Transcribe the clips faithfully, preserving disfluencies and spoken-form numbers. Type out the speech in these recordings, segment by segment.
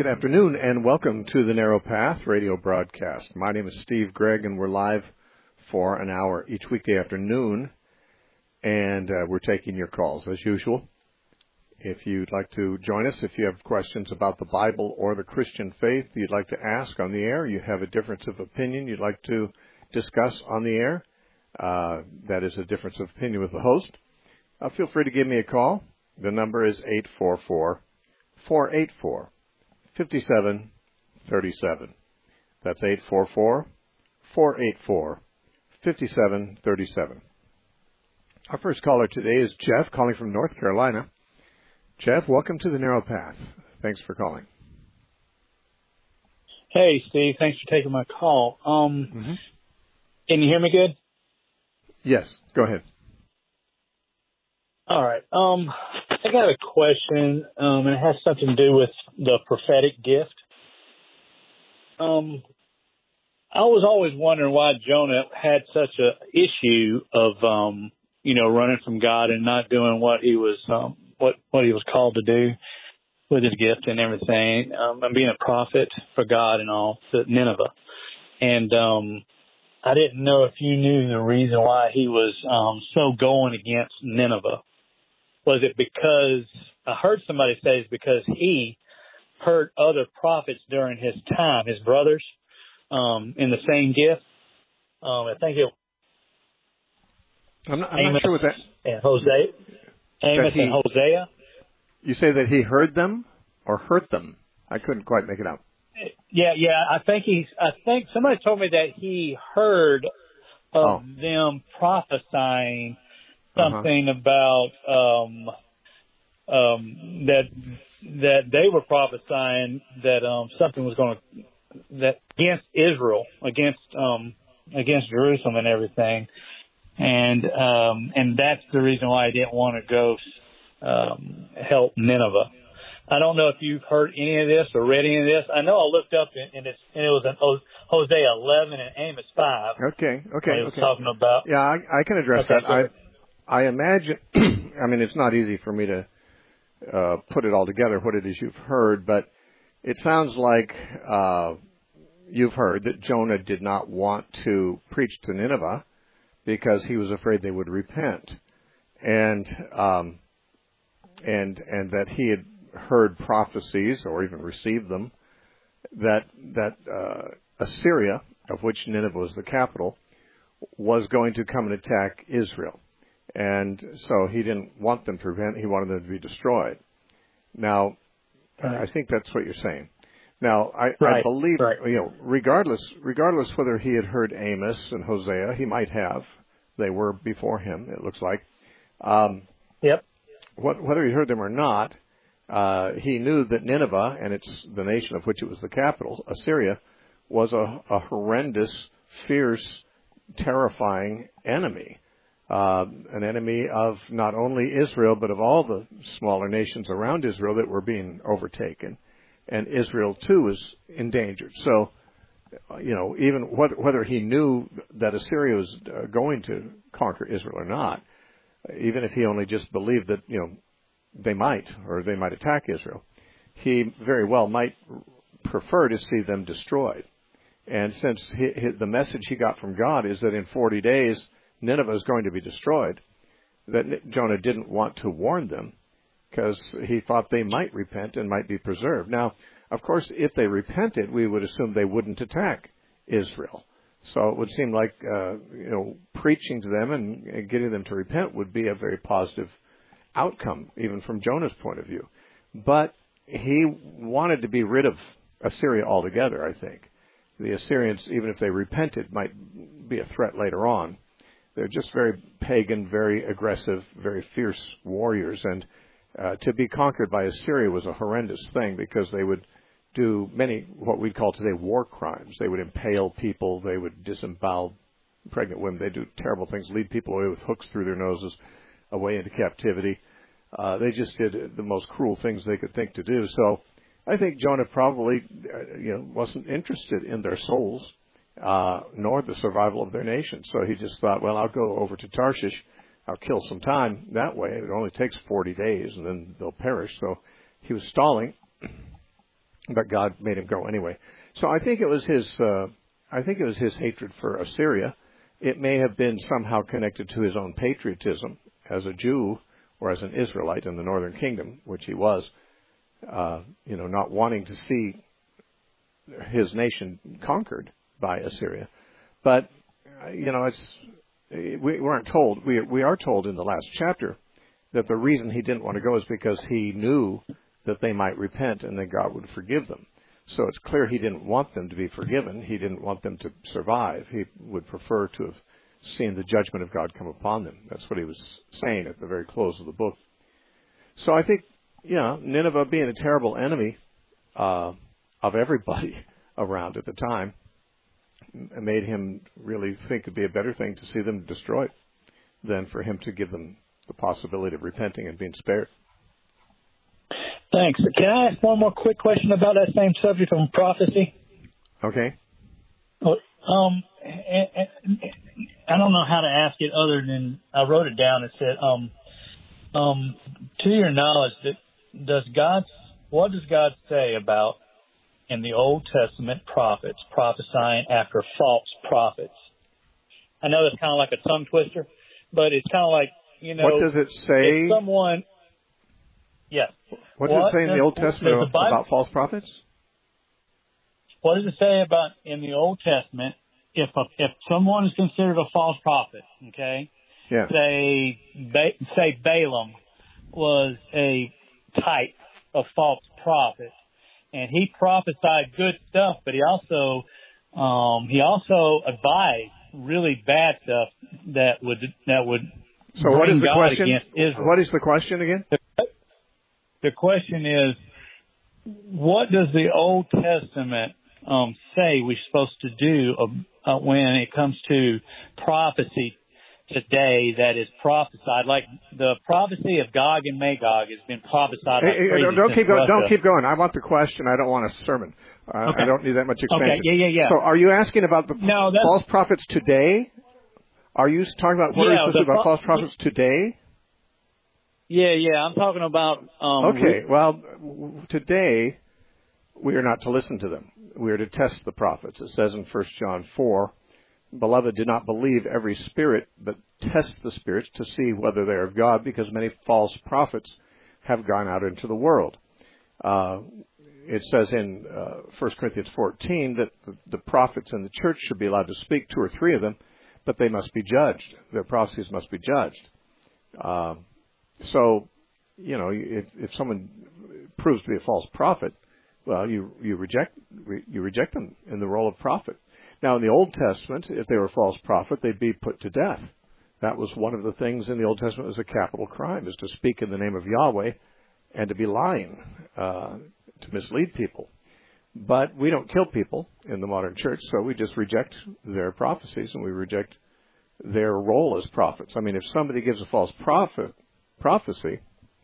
Good afternoon, and welcome to the Narrow Path radio broadcast. My name is Steve Gregg, and we're live for an hour each weekday afternoon, and uh, we're taking your calls as usual. If you'd like to join us, if you have questions about the Bible or the Christian faith you'd like to ask on the air, you have a difference of opinion you'd like to discuss on the air, uh, that is a difference of opinion with the host, uh, feel free to give me a call. The number is eight four four, four eight four, five seven three seven. That's eight four four, four eight four, five seven three seven. Our first caller today is Jeff, calling from North Carolina. Jeff, welcome to the Narrow Path. Thanks for calling. Hey, Steve. Thanks for taking my call. Um, mm-hmm. Can you hear me good? Yes. Go ahead. All right. Um, I got a question, um, and it has something to do with the prophetic gift. Um, I was always wondering why Jonah had such a issue of, um, you know, running from God and not doing what he was, um, what what he was called to do with his gift and everything, um, and being a prophet for God and all to Nineveh. And um, I didn't know if you knew the reason why he was um, so going against Nineveh. Was it because, I heard somebody say it's because he heard other prophets during his time, his brothers, um, in the same gift? Um, I think it I'm not, I'm not sure what that... And Hosea. Amos he, and Hosea. You say that he heard them or hurt them? I couldn't quite make it out. Yeah, yeah. I think he's, I think somebody told me that he heard of oh. them prophesying something uh-huh. about um, um, that that they were prophesying that um, something was going to that against Israel, against um, against Jerusalem and everything, and um, and that's the reason why I didn't want to go um, help Nineveh. I don't know if you've heard any of this or read any of this. I know I looked up and, and, it's, and it was in Hosea eleven and Amos five. Okay, okay, I was okay. talking about. Yeah, I, I can address okay, that. I. I imagine, I mean, it's not easy for me to uh, put it all together, what it is you've heard, but it sounds like uh, you've heard that Jonah did not want to preach to Nineveh because he was afraid they would repent, and um, and and that he had heard prophecies or even received them that that uh, Assyria, of which Nineveh was the capital, was going to come and attack Israel. And so he didn't want them to repent. He wanted them to be destroyed. Now, right. I think that's what you're saying. Now, I, right. I believe, right. you know, regardless, regardless whether he had heard Amos and Hosea, he might have. They were before him, it looks like. Um, yep. What, whether he heard them or not, uh, he knew that Nineveh, and it's the nation of which it was the capital, Assyria, was a, a horrendous, fierce, terrifying enemy. Uh, an enemy of not only Israel, but of all the smaller nations around Israel that were being overtaken. And Israel, too, was endangered. So, you know, even what, whether he knew that Assyria was uh, going to conquer Israel or not, even if he only just believed that, you know, they might, or they might attack Israel, he very well might prefer to see them destroyed. And since he, he, the message he got from God is that in forty days, Nineveh is going to be destroyed, that Jonah didn't want to warn them because he thought they might repent and might be preserved. Now, of course, if they repented, we would assume they wouldn't attack Israel. So it would seem like, uh, you know, preaching to them and, and getting them to repent would be a very positive outcome, even from Jonah's point of view. But he wanted to be rid of Assyria altogether, I think. The Assyrians, even if they repented, might be a threat later on. They're just very pagan, very aggressive, very fierce warriors. And uh, to be conquered by Assyria was a horrendous thing because they would do many, what we'd call today, war crimes. They would impale people. They would disembowel pregnant women. They do terrible things, lead people away with hooks through their noses, away into captivity. Uh, they just did the most cruel things they could think to do. So I think Jonah probably, uh, you know, wasn't interested in their souls. Uh, nor the survival of their nation. So he just thought, well, I'll go over to Tarshish. I'll kill some time that way. It only takes forty days, and then they'll perish. So he was stalling. but God made him go anyway. So I think it was his. Uh, I think it was his hatred for Assyria. It may have been somehow connected to his own patriotism as a Jew or as an Israelite in the Northern Kingdom, which he was. Uh, you know, not wanting to see his nation conquered by Assyria. But uh, you know, it's we weren't told. We we are told in the last chapter that the reason he didn't want to go is because he knew that they might repent and then God would forgive them. So it's clear he didn't want them to be forgiven. He didn't want them to survive. He would prefer to have seen the judgment of God come upon them. That's what he was saying at the very close of the book. So I think, you know, Nineveh being a terrible enemy uh, of everybody around at the time made him really think it'd be a better thing to see them destroyed than for him to give them the possibility of repenting and being spared. Thanks. Can I ask one more quick question about that same subject on prophecy? Okay. Um, I don't know how to ask it other than I wrote it down. It said, um, um, to your knowledge, that does God, what does God say about in the Old Testament prophets prophesying after false prophets? I know that's kind of like a tongue twister, but it's kind of like, you know, what does it say? If someone, yes. What does what it say in the Old Testament the Bible, about false prophets? What does it say about in the Old Testament if a, if someone is considered a false prophet? Okay, yeah. Say ba- say Balaam was a type of false prophet, and he prophesied good stuff, but he also um, he also advised really bad stuff that would that would. So what is the God question? What is the question again? The, the question is, what does the Old Testament um, say we're supposed to do uh, when it comes to prophecy today that is prophesied? Like the prophecy of Gog and Magog has been prophesied. Like hey, crazy don't keep going. Don't keep going. I want the question. I don't want a sermon. Uh, okay. I don't need that much expansion. Okay. Yeah, yeah, yeah. So, are you asking about the no, that's, false prophets today? Are you talking about what yeah, are you supposed to about false prophets today? Yeah, yeah. I'm talking about. Um, okay. Well, today we are not to listen to them. We are to test the prophets. It says in First John four, "Beloved, do not believe every spirit, but test the spirits to see whether they are of God, because many false prophets have gone out into the world." Uh, it says in uh, First Corinthians fourteen that the, the prophets in the church should be allowed to speak, two or three of them, but they must be judged. Their prophecies must be judged. Uh, so, you know, if, if someone proves to be a false prophet, well, you you reject re, you reject them in the role of prophet. Now, in the Old Testament, if they were a false prophet, they'd be put to death. That was one of the things in the Old Testament as a capital crime, is to speak in the name of Yahweh and to be lying, uh, to mislead people. But we don't kill people in the modern church, so we just reject their prophecies and we reject their role as prophets. I mean, if somebody gives a false prophet prophecy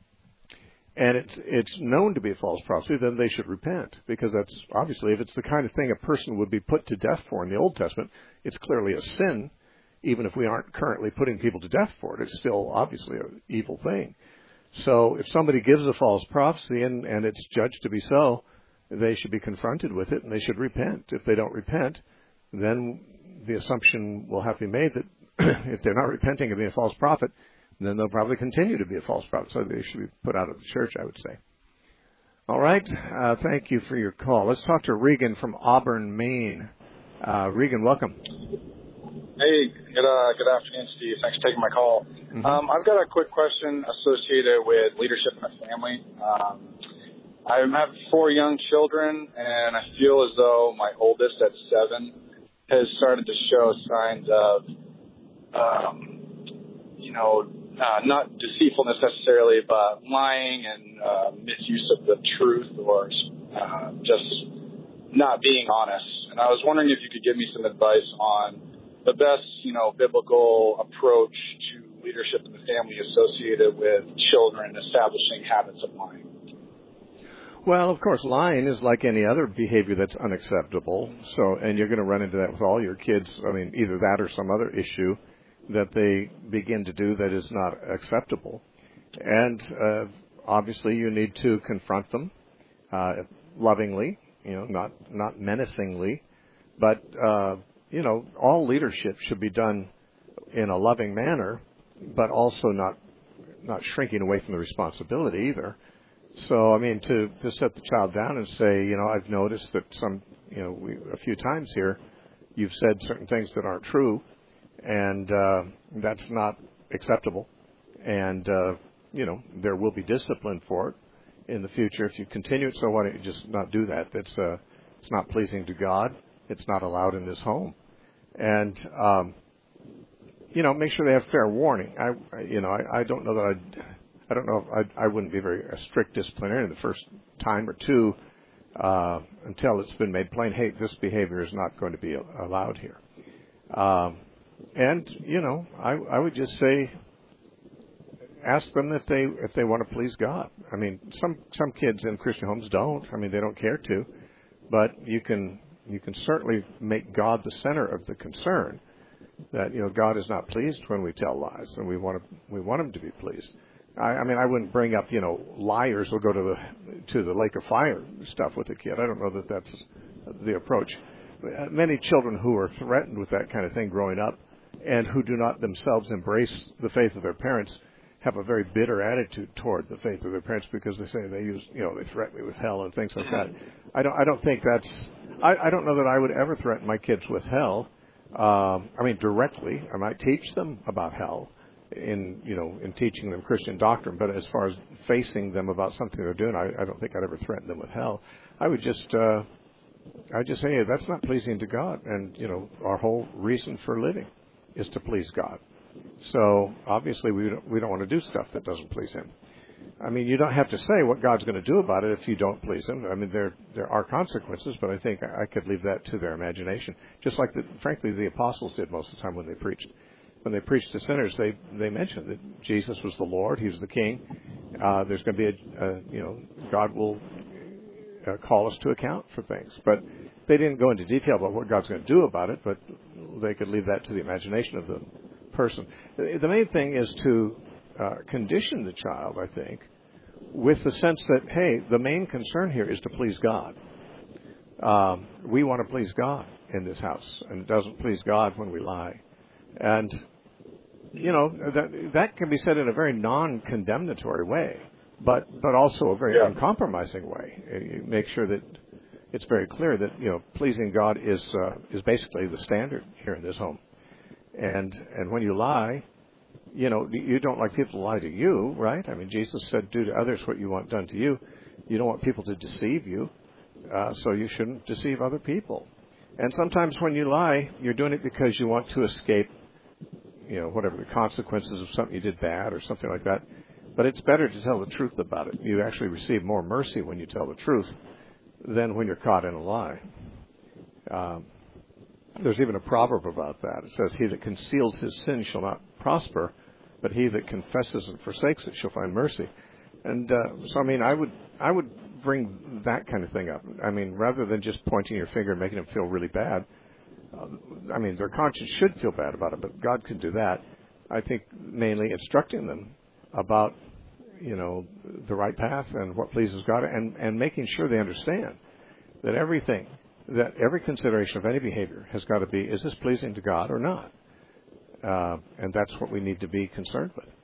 and it's it's known to be a false prophecy, then they should repent, because that's obviously, if it's the kind of thing a person would be put to death for in the Old Testament, it's clearly a sin. Even if we aren't currently putting people to death for it, it's still obviously an evil thing. So if somebody gives a false prophecy and, and it's judged to be so, they should be confronted with it and they should repent. If they don't repent, then the assumption will have to be made that if they're not repenting of being a false prophet, then they'll probably continue to be a false prophet. So they should be put out of the church, I would say. All right. Uh, thank you for your call. Let's talk to Regan from Auburn, Maine. Uh, Regan, welcome. Hey, good uh, good afternoon, Steve. Thanks for taking my call. Mm-hmm. Um, I've got a quick question associated with leadership in the family. Um, I have four young children, and I feel as though my oldest at seven has started to show signs of, um, you know, uh, not deceitfulness necessarily, but lying and uh, misuse of the truth, or uh, just not being honest. And I was wondering if you could give me some advice on the best, you know, biblical approach to leadership in the family associated with children establishing habits of lying. Well, of course, lying is like any other behavior that's unacceptable. So, and you're going to run into that with all your kids. I mean, either that or some other issue that they begin to do that is not acceptable. And uh, obviously, you need to confront them. Uh, lovingly, you know, not not menacingly, but uh, you know, all leadership should be done in a loving manner, but also not not shrinking away from the responsibility either. So, I mean, to, to set the child down and say, you know, I've noticed that some, you know, we, a few times here, you've said certain things that aren't true, and uh, that's not acceptable. And, uh, you know, there will be discipline for it in the future if you continue it. So why don't you just not do that? That's uh, it's not pleasing to God. It's not allowed in this home. And, um, you know, make sure they have fair warning. I, you know, I, I don't know that I'd... I don't know if I, I wouldn't be very a strict disciplinarian the first time or two uh, until it's been made plain, hey, this behavior is not going to be allowed here. Um, and, you know, I, I would just say ask them if they if they want to please God. I mean, some some kids in Christian homes don't. I mean, they don't care to. But you can you can certainly make God the center of the concern. That, you know, God is not pleased when we tell lies, and we want to we want Him to be pleased. I, I mean, I wouldn't bring up, you know, liars will go to the to the lake of fire stuff with a kid. I don't know that that's the approach. Many children who are threatened with that kind of thing growing up and who do not themselves embrace the faith of their parents have a very bitter attitude toward the faith of their parents because they say they use, you know, they threaten me with hell and things like that. I don't, I don't think that's, I, I don't know that I would ever threaten my kids with hell. Um, I mean, directly, I might teach them about hell in, you know, in teaching them Christian doctrine, but as far as facing them about something they're doing, I, I don't think I'd ever threaten them with hell. I would just, uh, I just say, hey, that's not pleasing to God. And, you know, our whole reason for living is to please God. So obviously we don't, we don't want to do stuff that doesn't please Him. I mean, you don't have to say what God's going to do about it if you don't please Him. I mean, there there are consequences, but I think I could leave that to their imagination. Just like, the, frankly, the apostles did most of the time when they preached. When they preached to sinners, they, they mentioned that Jesus was the Lord, He was the King. Uh, there's going to be a, a, you know, God will uh, call us to account for things. But they didn't go into detail about what God's going to do about it, but they could leave that to the imagination of the person. The main thing is to uh, condition the child, I think, with the sense that, hey, the main concern here is to please God. Um, we want to please God in this house, and it doesn't please God when we lie. And, you know, that that can be said in a very non-condemnatory way, but, but also a very yeah. uncompromising way. You make sure that it's very clear that, you know, pleasing God is uh, is basically the standard here in this home. And and when you lie, you know, you don't like people to lie to you, right? I mean, Jesus said, do to others what you want done to you. You don't want people to deceive you, uh, so you shouldn't deceive other people. And sometimes when you lie, you're doing it because you want to escape, you know, whatever the consequences of something you did bad or something like that. But it's better to tell the truth about it. You actually receive more mercy when you tell the truth than when you're caught in a lie. Um, There's even a proverb about that. It says, he that conceals his sin shall not prosper, but he that confesses and forsakes it shall find mercy. And uh, so, I mean, I would I would bring that kind of thing up. I mean, rather than just pointing your finger and making them feel really bad. Uh, I mean, their conscience should feel bad about it, but God could do that. I think mainly instructing them about, you know, the right path and what pleases God, and, and making sure they understand that everything, that every consideration of any behavior has got to be, is this pleasing to God or not? Uh, and that's what we need to be concerned with.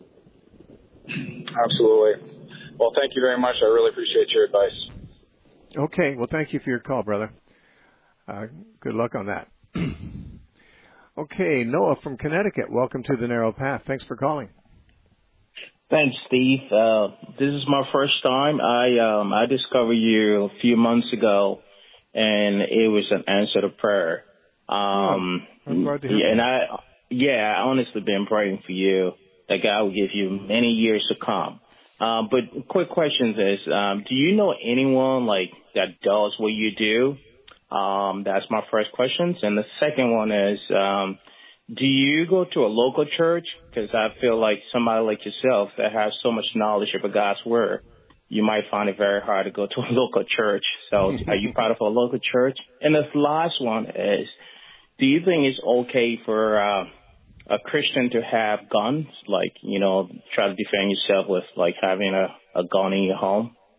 Absolutely. Well, thank you very much. I really appreciate your advice. Okay. Well, thank you for your call, brother. Uh, good luck on that. Okay. Noah from Connecticut. Welcome to the Narrow Path. Thanks for calling. Thanks, Steve. Uh, this is my first time. I, um, I discovered you a few months ago, and it was an answer to prayer. Um, oh, I'm glad to hear yeah, that. and I, yeah, I honestly been praying for you that God will give you many years to come. Um, but quick question is, um, do you know anyone like that does what you do? Um, that's my first question. And the second one is, um, do you go to a local church? Because I feel like somebody like yourself that has so much knowledge of God's word, you might find it very hard to go to a local church. So are you part of a local church? And the last one is, do you think it's okay for uh, a Christian to have guns, like, you know, try to defend yourself with, like, having a, a gun in your home?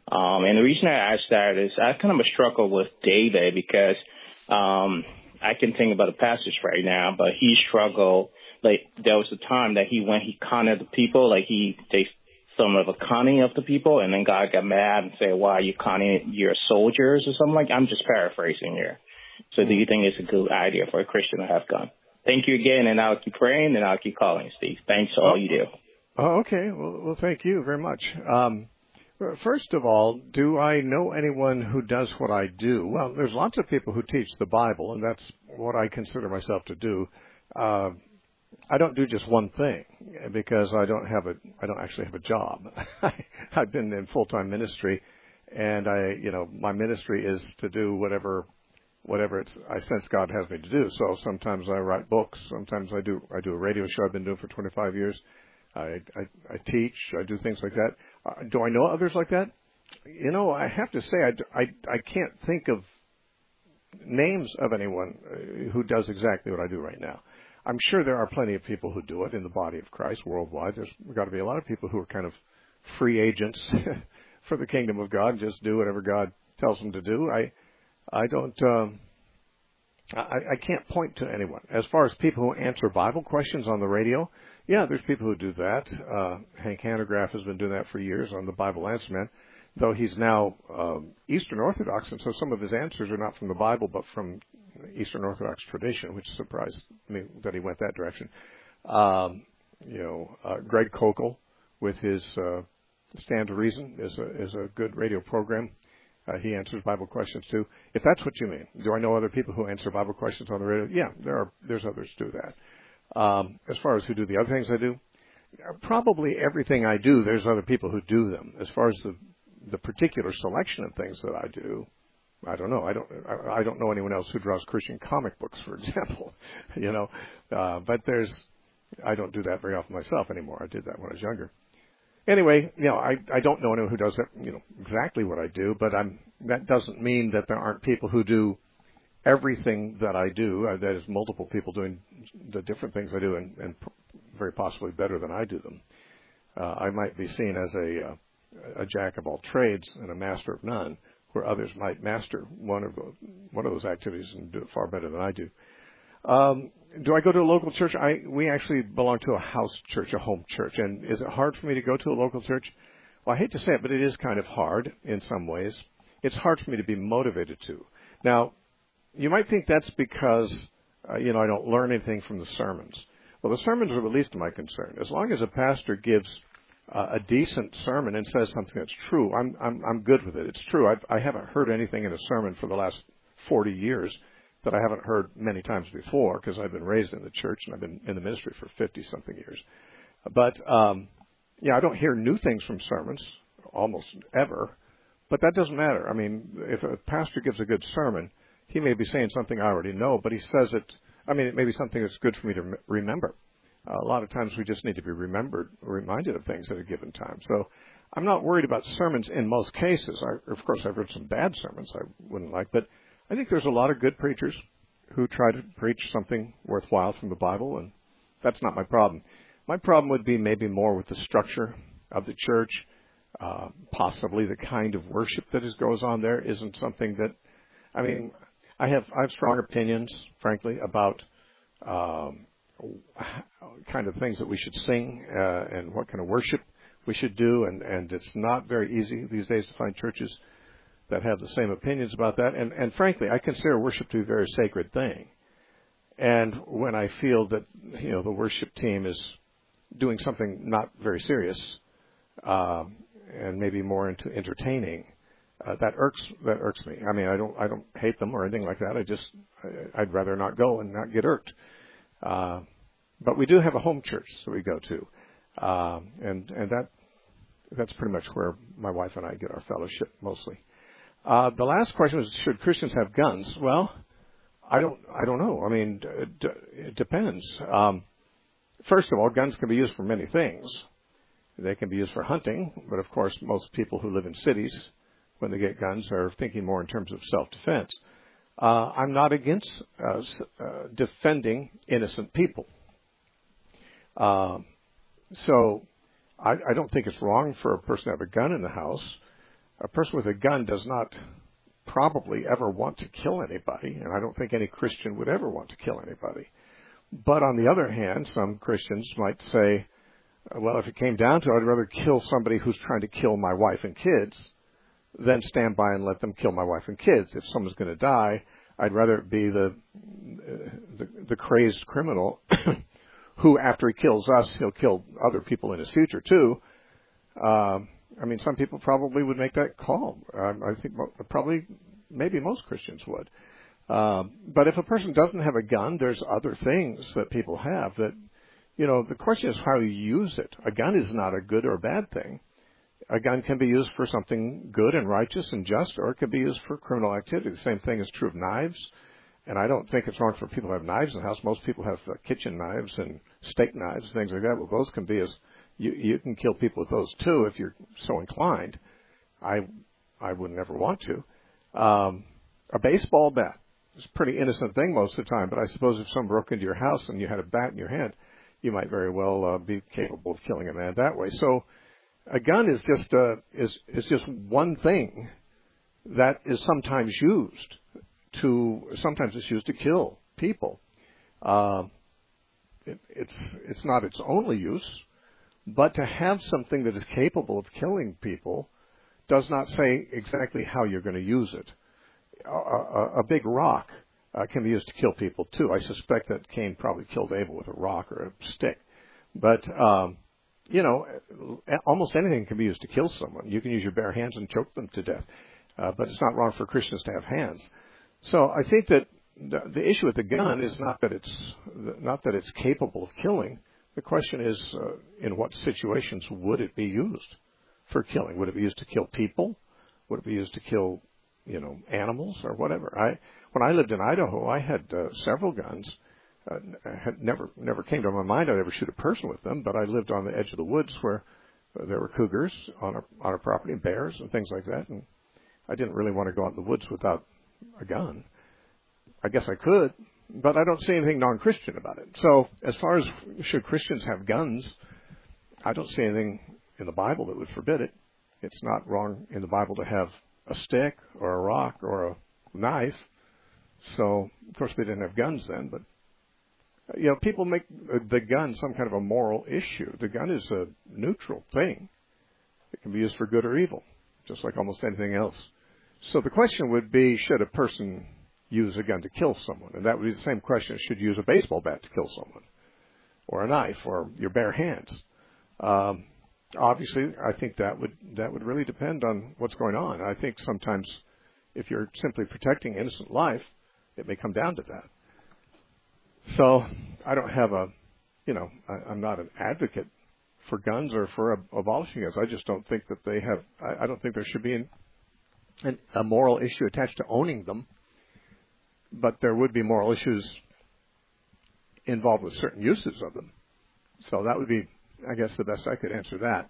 Um, and the reason I asked that is I kind of a struggle with David because um, I can think about the passage right now, but he struggled. Like there was a time that he went, he counted the people, like he they some of a conning of the people, and then God got mad and said, "Why are you conning your soldiers?" or something like. I'm just paraphrasing here. So, do you think it's a good idea for a Christian to have gun? Thank you again, and I'll keep praying and I'll keep calling, Steve. Thanks for all you do. Oh, okay. Well, well, thank you very much. Um, first of all, do I know anyone who does what I do? Well, there's lots of people who teach the Bible, and that's what I consider myself to do. Uh, I don't do just one thing because I don't have a, I don't actually have a job. I've been in full-time ministry, and I, you know, my ministry is to do whatever, whatever it's, I sense God has me to do. So sometimes I write books. Sometimes I do, I do a radio show I've been doing for twenty-five years. I, I, I teach. I do things like that. Uh, do I know others like that? You know, I have to say I, I, I can't think of names of anyone who does exactly what I do right now. I'm sure there are plenty of people who do it in the body of Christ worldwide. There's got to be a lot of people who are kind of free agents for the kingdom of God, just do whatever God tells them to do. I, I don't, um, I, I can't point to anyone. As far as people who answer Bible questions on the radio, yeah, there's people who do that. Uh, Hank Hanegraaff has been doing that for years on the Bible Answer Man, though he's now um, Eastern Orthodox, and so some of his answers are not from the Bible, but from Eastern Orthodox tradition, which surprised me that he went that direction. Um, you know, uh, Greg Kokel with his uh, Stand to Reason is a, is a good radio program. Uh, he answers Bible questions too. If that's what you mean, do I know other people who answer Bible questions on the radio? Yeah, there are. There's others who do that. Um, as far as who do the other things I do, probably everything I do, there's other people who do them. As far as the the particular selection of things that I do, I don't know. I don't. I, I don't know anyone else who draws Christian comic books, for example. you know, uh, but there's. I don't do that very often myself anymore. I did that when I was younger. Anyway, you know, I I don't know anyone who does that. You know, exactly what I do, but I'm. That doesn't mean that there aren't people who do everything that I do. Uh, that is, multiple people doing the different things I do, and, and very possibly better than I do them. Uh, I might be seen as a uh, a jack of all trades and a master of none, where others might master one of those, one of those activities and do it far better than I do. Um, do I go to a local church? I we actually belong to a house church, a home church. And is it hard for me to go to a local church? Well, I hate to say it, but it is kind of hard in some ways. It's hard for me to be motivated to. Now, you might think that's because, uh, you know, I don't learn anything from the sermons. Well, the sermons are the least of my concern. As long as a pastor gives uh, a decent sermon and says something that's true, I'm I'm I'm good with it. It's true. I've, I haven't heard anything in a sermon for the last forty years that I haven't heard many times before, because I've been raised in the church and I've been in the ministry for fifty-something years. But, um, yeah, I don't hear new things from sermons almost ever, but that doesn't matter. I mean, if a pastor gives a good sermon, he may be saying something I already know, but he says it, I mean, it may be something that's good for me to remember. Uh, a lot of times we just need to be remembered, reminded of things at a given time. So I'm not worried about sermons in most cases. I, of course, I've heard some bad sermons I wouldn't like, but I think there's a lot of good preachers who try to preach something worthwhile from the Bible, and that's not my problem. My problem would be maybe more with the structure of the church, uh, possibly the kind of worship that is, goes on there isn't something that, I mean, I have I have strong opinions, frankly, about um, kind of things that we should sing uh, and what kind of worship we should do, and, and it's not very easy these days to find churches that have the same opinions about that. And, and frankly, I consider worship to be a very sacred thing. And when I feel that, you know, the worship team is doing something not very serious uh, and maybe more into entertaining, uh, that irks that irks me. I mean, I don't I don't hate them or anything like that. I just I, I'd rather not go and not get irked. Uh, but we do have a home church that we go to, uh, and and that that's pretty much where my wife and I get our fellowship mostly. Uh, the last question was, should Christians have guns? Well, I don't, I don't know. I mean, it, it depends. Um, first of all, guns can be used for many things. They can be used for hunting, but of course, most people who live in cities, when they get guns, are thinking more in terms of self-defense. Uh, I'm not against uh, uh, defending innocent people. Um, so I, I don't think it's wrong for a person to have a gun in the house. a person with a gun does not probably ever want to kill anybody, and I don't think any Christian would ever want to kill anybody. But on the other hand, some Christians might say, well, if it came down to it, I'd rather kill somebody who's trying to kill my wife and kids than stand by and let them kill my wife and kids. If someone's going to die, I'd rather it be the, the, the crazed criminal who, after he kills us, he'll kill other people in his future too. Um, I mean, some people probably would make that call. Um, I think mo- probably, maybe most Christians would. Um, but if a person doesn't have a gun, there's other things that people have that, you know, the question is how you use it. A gun is not a good or bad thing. A gun can be used for something good and righteous and just, or it can be used for criminal activity. The same thing is true of knives. And I don't think it's wrong for people to have knives in the house. Most people have uh, kitchen knives and steak knives, things like that. Well, those can be as, you, you can kill people with those too if you're so inclined. I, I would never want to. Um, a baseball bat is a pretty innocent thing most of the time, but I suppose if someone broke into your house and you had a bat in your hand, you might very well uh, be capable of killing a man that way. So a gun is just uh, is is just one thing that is sometimes used to sometimes it's used to kill people. Uh, it, it's it's not its only use, but to have something that is capable of killing people does not say exactly how you're going to use it. A, a, a big rock uh, can be used to kill people too. I suspect that Cain probably killed Abel with a rock or a stick, but um, you know, almost anything can be used to kill someone. You can use your bare hands and choke them to death, uh, but it's not wrong for Christians to have hands. So I think that the, the issue with the gun is not that it's not that it's capable of killing. The question is, uh, in what situations would it be used for killing? Would it be used to kill people? Would it be used to kill, you know, animals or whatever? I when I lived in Idaho, I had uh, several guns. Uh, had never never came to my mind I'd ever shoot a person with them, but I lived on the edge of the woods where uh, there were cougars on our on our property, and bears and things like that, and I didn't really want to go out in the woods without a gun. I guess I could, but I don't see anything non-Christian about it. So as far as should Christians have guns, I don't see anything in the Bible that would forbid it. It's not wrong in the Bible to have a stick or a rock or a knife. So, of course, they didn't have guns then, but you know, people make the gun some kind of a moral issue. The gun is a neutral thing. It can be used for good or evil, just like almost anything else. So the question would be, should a person use a gun to kill someone? And that would be the same question. Should you use a baseball bat to kill someone? Or a knife, or your bare hands? Um, obviously, I think that would that would really depend on what's going on. I think sometimes if you're simply protecting innocent life, it may come down to that. So I don't have a, you know, I, I'm not an advocate for guns or for ab- abolishing guns. I just don't think that they have, I, I don't think there should be an, an, a moral issue attached to owning them, but there would be moral issues involved with certain uses of them. So that would be, I guess, the best I could answer that.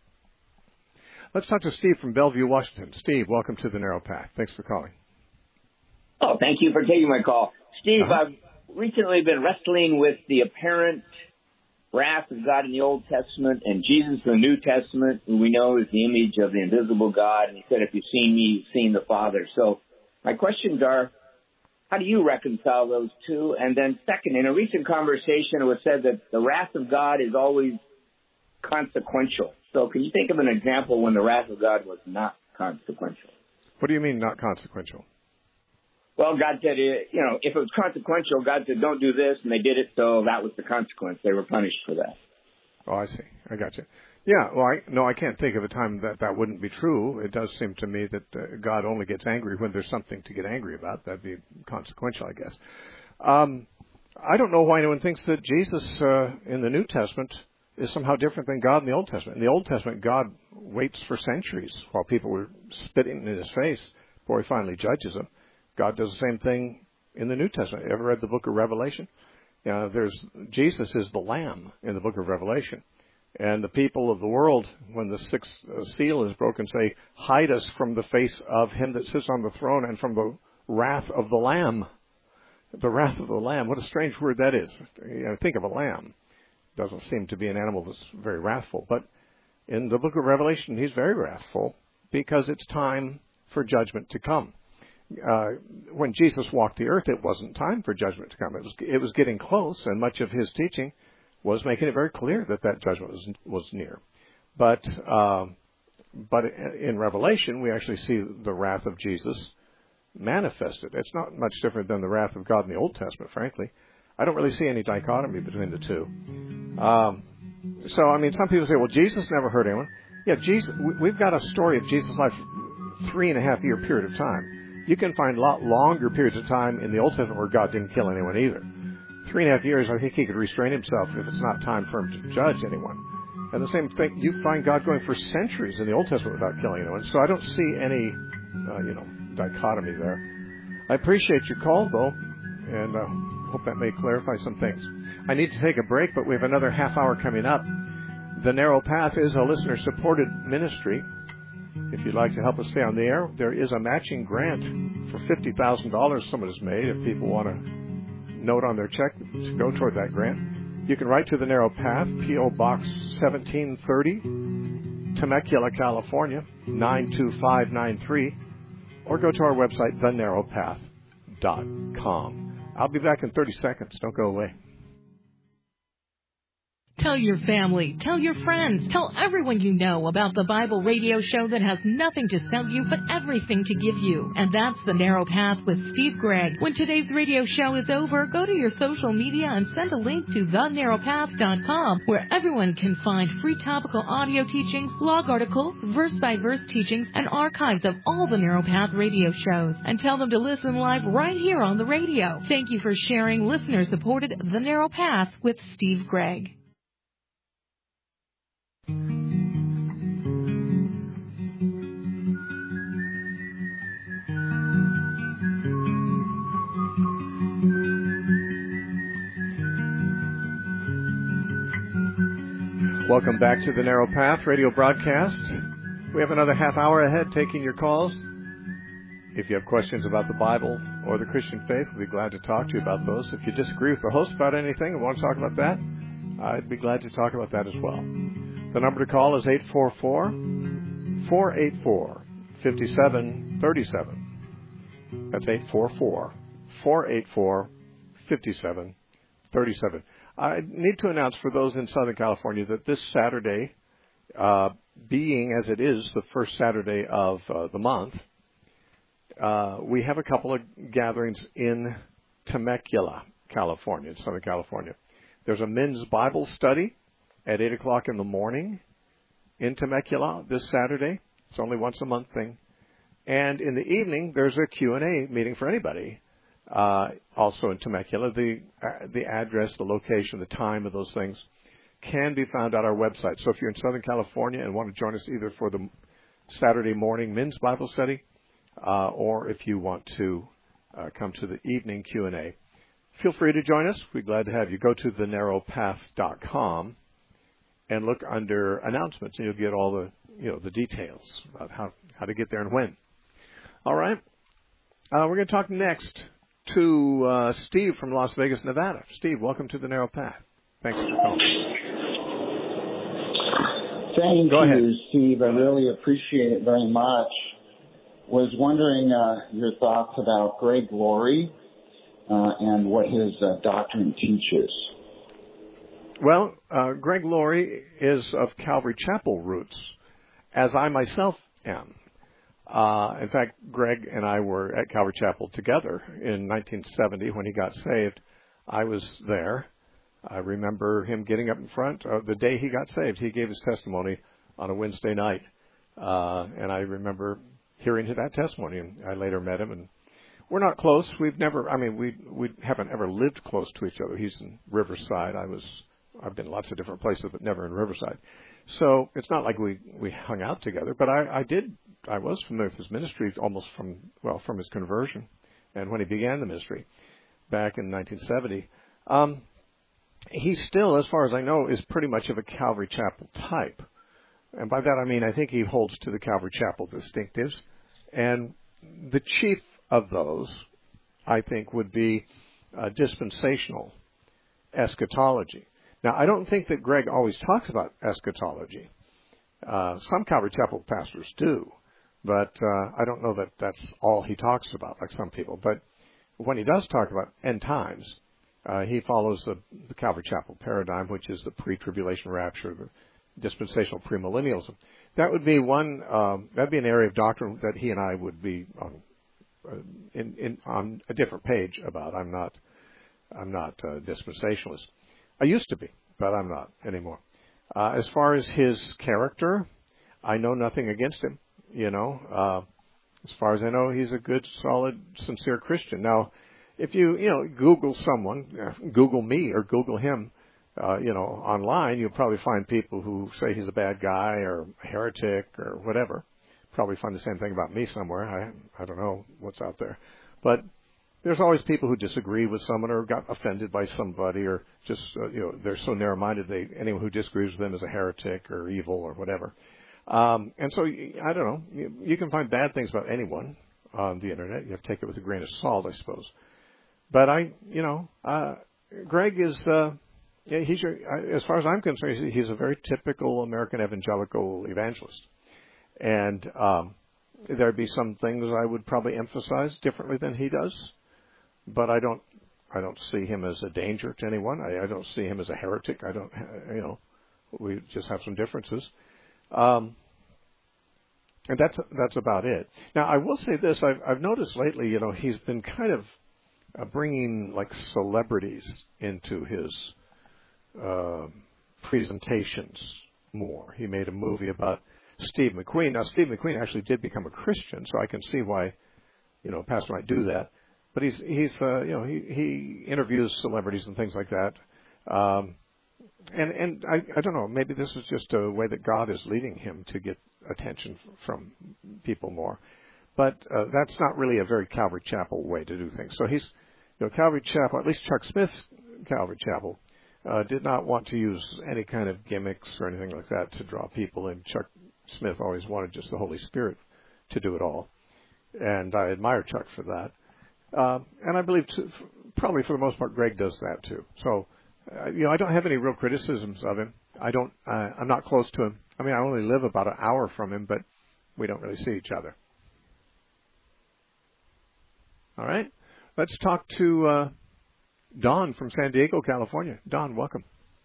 Let's talk to Steve from Bellevue, Washington. Steve, welcome to the Narrow Path. Thanks for calling. Oh, thank you for taking my call. Steve, uh-huh. I've recently been wrestling with the apparent wrath of God in the Old Testament and Jesus in the New Testament, who we know is the image of the invisible God. And he said, if you've seen me, you've seen the Father. So my questions are, how do you reconcile those two? And then second, in a recent conversation, it was said that the wrath of God is always consequential. So can you think of an example when the wrath of God was not consequential? What do you mean not consequential? Well, God said, you know, if it was consequential, God said, don't do this, and they did it, so that was the consequence. They were punished for that. Oh, I see. I got you. Yeah, well, I, no, I can't think of a time that that wouldn't be true. It does seem to me that uh, God only gets angry when there's something to get angry about. That'd be consequential, I guess. Um, I don't know why anyone thinks that Jesus uh, in the New Testament is somehow different than God in the Old Testament. In the Old Testament, God waits for centuries while people were spitting in his face before he finally judges them. God does the same thing in the New Testament. You ever read the book of Revelation? You know, there's Jesus is the Lamb in the book of Revelation. And the people of the world, when the sixth seal is broken, say, hide us from the face of him that sits on the throne and from the wrath of the Lamb. The wrath of the Lamb. What a strange word that is. You know, think of a lamb. It doesn't seem to be an animal that's very wrathful. But in the book of Revelation, he's very wrathful. because it's time for judgment to come. Uh, when Jesus walked the earth, it wasn't time for judgment to come. It was it was getting close, and much of his teaching was making it very clear that that judgment was was near. But uh, but in Revelation, we actually see the wrath of Jesus manifested. It's not much different than the wrath of God in the Old Testament, frankly. I don't really see any dichotomy between the two. Um, so, I mean, some people say, well, Jesus never hurt anyone. Yeah, Jesus. We've got a story of Jesus' life, three and a half year period of time. You can find a lot longer periods of time in the Old Testament where God didn't kill anyone either. Three and a half years, I think he could restrain himself if it's not time for him to judge anyone. And the same thing, you find God going for centuries in the Old Testament without killing anyone. So I don't see any, uh, you know, dichotomy there. I appreciate your call, though, and uh, hope that may clarify some things. I need to take a break, but we have another half hour coming up. The Narrow Path is a listener-supported ministry. If you'd like to help us stay on the air, there is a matching grant for fifty thousand dollars someone has made. If people want to note on their check to go toward that grant, you can write to The Narrow Path, P O. Box seventeen thirty, Temecula, California, nine two five nine three, or go to our website, the narrow path dot com. I'll be back in thirty seconds. Don't go away. Tell your family, tell your friends, tell everyone you know about the Bible radio show that has nothing to sell you but everything to give you. And that's The Narrow Path with Steve Gregg. When today's radio show is over, go to your social media and send a link to the narrow path dot com, where everyone can find free topical audio teachings, blog articles, verse-by-verse teachings, and archives of all the Narrow Path radio shows. And tell them to listen live right here on the radio. Thank you for sharing listener-supported The Narrow Path with Steve Gregg. Welcome back to the Narrow Path radio broadcast. We have another half hour ahead taking your calls. If you have questions about the Bible or the Christian faith, we'd be glad to talk to you about those. If you disagree with the host about anything and want to talk about that, I'd be glad to talk about that as well. The number to call is eight four four, four eight four, five seven three seven. That's eight four four, four eight four, five seven three seven. I need to announce for those in Southern California that this Saturday, uh, being as it is the first Saturday of uh, the month, uh, we have a couple of gatherings in Temecula, California, in Southern California. There's a men's Bible study at eight o'clock in the morning in Temecula this Saturday. It's only once a month thing. And in the evening, there's a Q and A meeting for anybody. Uh, also in Temecula, the uh, the address, the location, the time of those things can be found on our website. So if you're in Southern California and want to join us either for the Saturday morning men's Bible study, uh, or if you want to uh, come to the evening Q and A, feel free to join us. We're glad to have you. Go to the narrow path dot com and look under announcements, and you'll get all the you know the details about how how to get there and when. All right, uh, we're going to talk next to uh, Steve from Las Vegas, Nevada. Steve, welcome to the Narrow Path. Thanks for calling. Thank Go you, ahead. Steve. I really appreciate it very much. Was wondering uh, your thoughts about Greg Laurie uh, and what his uh, doctrine teaches. Well, uh, Greg Laurie is of Calvary Chapel roots, as I myself am. Uh, in fact, Greg and I were at Calvary Chapel together in nineteen seventy when he got saved. I was there. I remember him getting up in front. Uh, the day he got saved, he gave his testimony on a Wednesday night. Uh, and I remember hearing that testimony, and I later met him. And we're not close. We've never, I mean, we we haven't ever lived close to each other. He's in Riverside. I was, I've been lots of different places, but never in Riverside. So it's not like we, we hung out together, but I, I did, I was familiar with his ministry almost from, well, from his conversion and when he began the ministry back in nineteen seventy. Um, he still, as far as I know, is pretty much of a Calvary Chapel type. And by that I mean I think he holds to the Calvary Chapel distinctives. And the chief of those, I think, would be uh, dispensational eschatology. Now, I don't think that Greg always talks about eschatology. Uh, some Calvary Chapel pastors do. but uh, I don't know that that's all he talks about, like some people. But when he does talk about end times, uh, he follows the, the Calvary Chapel paradigm, which is the pre-tribulation rapture, the dispensational premillennialism. That would be one. Um, that'd be an area of doctrine that he and I would be on, uh, in, in, on a different page about. I'm not. I'm not a dispensationalist. I used to be, but I'm not anymore. Uh, as far as his character, I know nothing against him. You know, uh, as far as I know, he's a good, solid, sincere Christian. Now, if you you know Google someone, uh, Google me or Google him. Uh, you know, online, you'll probably find people who say he's a bad guy or a heretic or whatever. Probably find the same thing about me somewhere. I I don't know what's out there. But there's always people who disagree with someone or got offended by somebody or just, uh, you know, they're so narrow-minded, they, anyone who disagrees with them is a heretic or evil or whatever. Um, and so, I don't know, you, you can find bad things about anyone on the Internet. You have to take it with a grain of salt, I suppose. But I, you know, uh, Greg is... Uh, Yeah, he's your, as far as I'm concerned, he's a very typical American evangelical evangelist. And um, there'd be some things I would probably emphasize differently than he does, but I don't, I don't see him as a danger to anyone. I, I don't see him as a heretic. I don't, you know, we just have some differences. Um, and that's that's about it. Now, I will say this: I've, I've noticed lately, you know, he's been kind of uh, bringing like celebrities into his Uh, presentations more. He made a movie about Steve McQueen. Now, Steve McQueen actually did become a Christian, so I can see why, you know, a pastor might do that. But he's he's uh, you know he he interviews celebrities and things like that. Um, and and I I don't know. Maybe this is just a way that God is leading him to get attention from people more. But uh, that's not really a very Calvary Chapel way to do things. So he's, you know, Calvary Chapel. At least Chuck Smith's Calvary Chapel. Uh, did not want to use any kind of gimmicks or anything like that to draw people in. Chuck Smith always wanted just the Holy Spirit to do it all. And I admire Chuck for that. Uh, and I believe to, probably for the most part Greg does that too. So, uh, you know, I don't have any real criticisms of him. I don't, uh, I'm not close to him. I mean, I only live about an hour from him, but we don't really see each other. All right. Let's talk to... Uh, Don from San Diego, California. Don, welcome.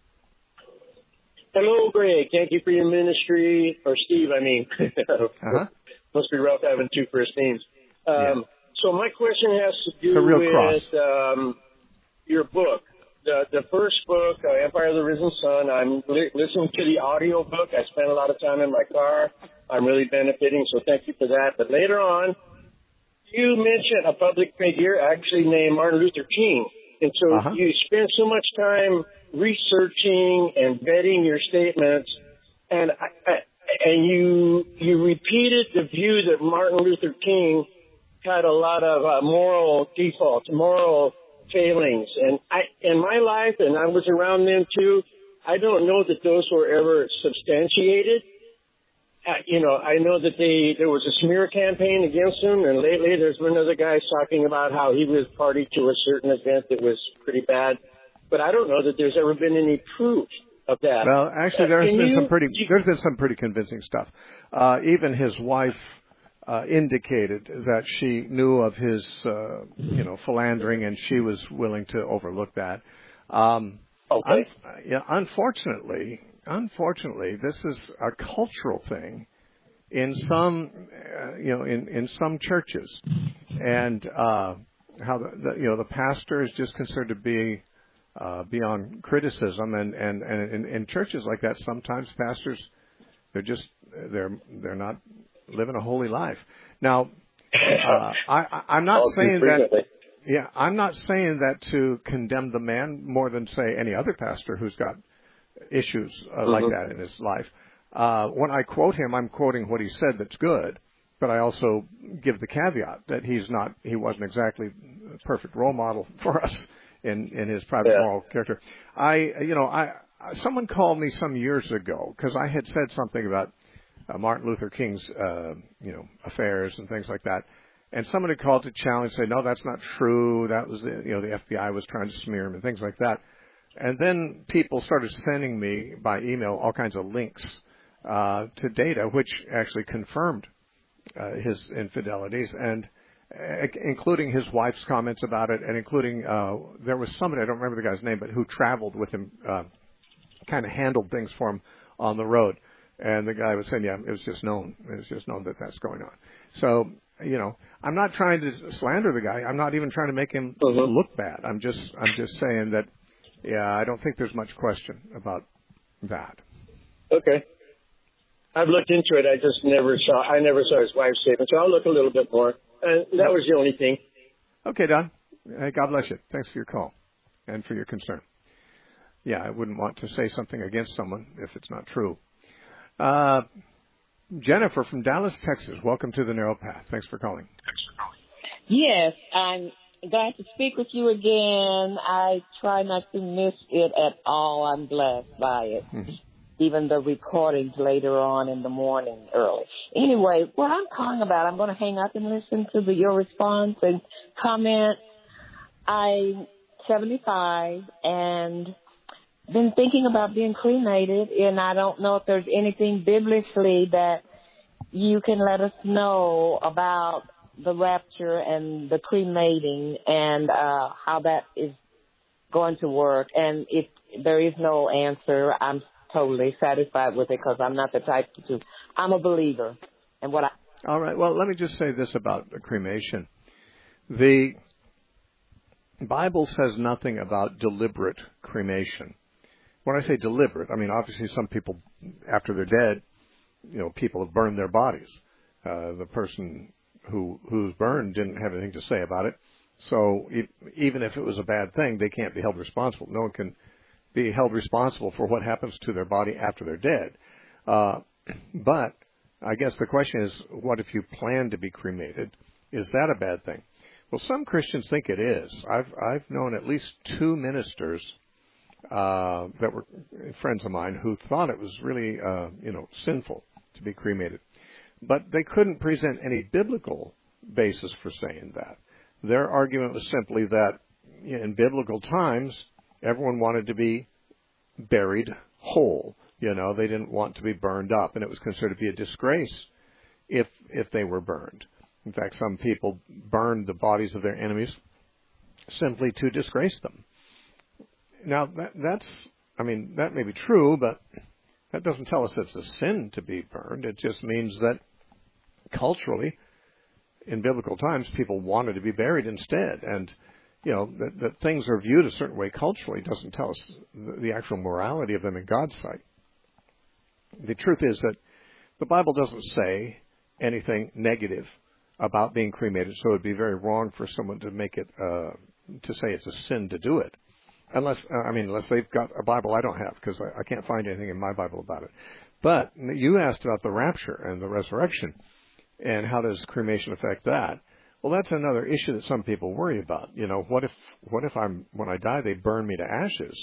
Hello, Greg. Thank you for your ministry. Or Steve, I mean. uh-huh. Must be rough having two first names. Um, yeah. So my question has to do with um, your book. The the first book, uh, Empire of the Risen Sun, I'm li- listening to the audio book. I spent a lot of time in my car. I'm really benefiting, so thank you for that. But later on, you mentioned a public figure actually named Martin Luther King. And so uh-huh. you spend so much time researching and vetting your statements, and I, I, and you you repeated the view that Martin Luther King had a lot of uh, moral defaults, moral failings. And I, in my life, and I was around them too, I don't know that those were ever substantiated. Uh, you know, I know that they there was a smear campaign against him, and lately there's been other guys talking about how he was party to a certain event that was pretty bad. But I don't know that there's ever been any proof of that. Well, actually, there's uh, been you, some pretty you, there's been some pretty convincing stuff. Uh, even his wife uh, indicated that she knew of his uh, you know philandering, and she was willing to overlook that. Um, okay. Un- yeah, unfortunately. Unfortunately, this is a cultural thing in some, uh, you know, in, in some churches, and uh, how the, the you know the pastor is just considered to be uh, beyond criticism, and and, and in, in churches like that, sometimes pastors they're just they're they're not living a holy life. Now, uh, I, I'm not saying that. Yeah, I'm not saying that to condemn the man more than say any other pastor who's got issues uh, mm-hmm. like that in his life. Uh, when I quote him, I'm quoting what he said that's good, but I also give the caveat that he's not, he wasn't exactly a perfect role model for us in, in his private yeah. moral character. I, you know, I, someone called me some years ago because I had said something about uh, Martin Luther King's, uh, you know, affairs and things like that. And someone had called to challenge, say, no, that's not true. That was, you know, the F B I was trying to smear him and things like that. And then people started sending me by email all kinds of links uh, to data, which actually confirmed uh, his infidelities, and uh, including his wife's comments about it, and including uh, there was somebody, I don't remember the guy's name, but who traveled with him, uh, kind of handled things for him on the road. And the guy was saying, yeah, it was just known. It was just known that that's going on. So, you know, I'm not trying to slander the guy. I'm not even trying to make him uh-huh. look bad. I'm just, I'm just saying that, yeah, I don't think there's much question about that. Okay. I've looked into it. I just never saw, I never saw his wife's statement. So I'll look a little bit more. And that was the only thing. Okay, Don. Hey, God bless you. Thanks for your call and for your concern. Yeah, I wouldn't want to say something against someone if it's not true. Uh, Jennifer from Dallas, Texas. Welcome to the Narrow Path. Thanks for calling. Yes, I'm glad to speak with you again. I try not to miss it at all. I'm blessed by it. Mm-hmm. Even the recordings later on in the morning early. Anyway, what I'm calling about, I'm going to hang up and listen to the, your response and comment. I'm seventy-five and been thinking about being cremated, and I don't know if there's anything biblically that you can let us know about the rapture and the cremating and uh, how that is going to work. And if there is no answer, I'm totally satisfied with it because I'm not the type to. I'm a believer, and what I. All right. Well, let me just say this about the cremation: the Bible says nothing about deliberate cremation. When I say deliberate, I mean, obviously some people, after they're dead, you know, people have burned their bodies. Uh, the person who who's burned didn't have anything to say about it. So it, even if it was a bad thing, they can't be held responsible. No one can be held responsible for what happens to their body after they're dead. Uh, but I guess the question is, what if you plan to be cremated? Is that a bad thing? Well, some Christians think it is. I've I've known at least two ministers Uh, that were friends of mine who thought it was really, uh, you know, sinful to be cremated. But they couldn't present any biblical basis for saying that. Their argument was simply that in biblical times, everyone wanted to be buried whole. You know, they didn't want to be burned up, and it was considered to be a disgrace if if they were burned. In fact, some people burned the bodies of their enemies simply to disgrace them. Now, that, that's, I mean, that may be true, but that doesn't tell us it's a sin to be burned. It just means that culturally, in biblical times, people wanted to be buried instead. And, you know, that, that things are viewed a certain way culturally doesn't tell us the, the actual morality of them in God's sight. The truth is that the Bible doesn't say anything negative about being cremated, so it would be very wrong for someone to make it, uh, to say it's a sin to do it. Unless, uh, I mean, unless they've got a Bible I don't have, because I, I can't find anything in my Bible about it. But you asked about the rapture and the resurrection, and how does cremation affect that? Well, that's another issue that some people worry about. You know, what if, what if I'm, when I die, they burn me to ashes